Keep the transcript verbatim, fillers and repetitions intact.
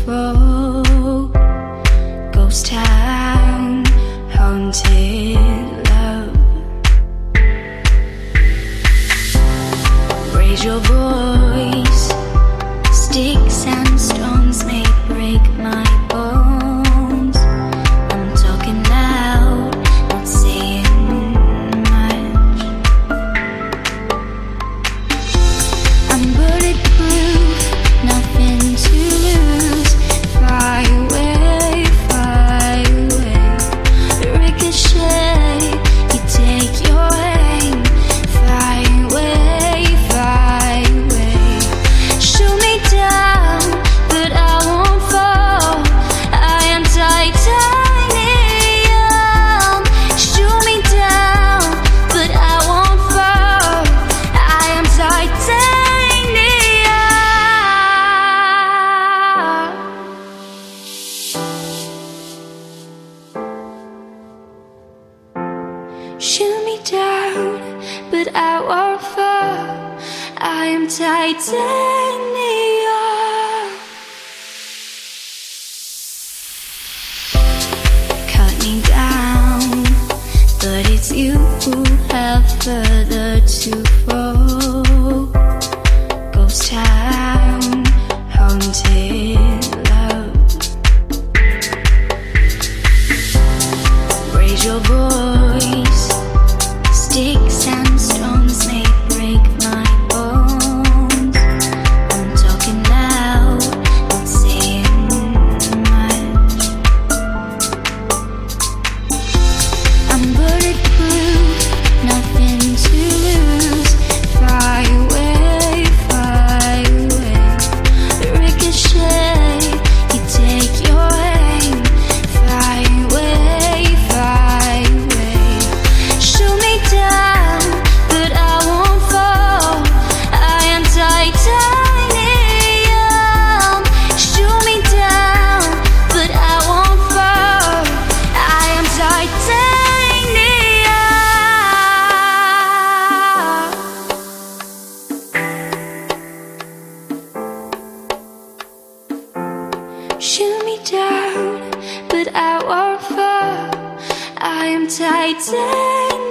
fro. Ghost town, haunted love. Raise your voice. Sticks and stones may break my bones. I'm talking loud, not saying much. I'm bulletproof, nothing to lose. Fly away, fly away. Ricochet, you take your aim. Fly away, fly away. Shoot me down, but I won't fall. I am titanium. Shoot me down, but I won't fall. I am titanium. Shoot me down, but I won't fall. I am titanium. Cut me down, but it's you who have further to fall. Ghost town, haunted love. Raise your voice. Sticks and stones may break my bones. I'm talking loud, not saying much. I'm bulletproof, nothing to lose. Fly away, fly away. Ricochet, you take your aim. Fly away, fly away. Shoot me down, but I won't fall. I am titanium. Shoot me down, but I won't fall. I am titanium. Shoot me down, but I won't fall. I am titanium.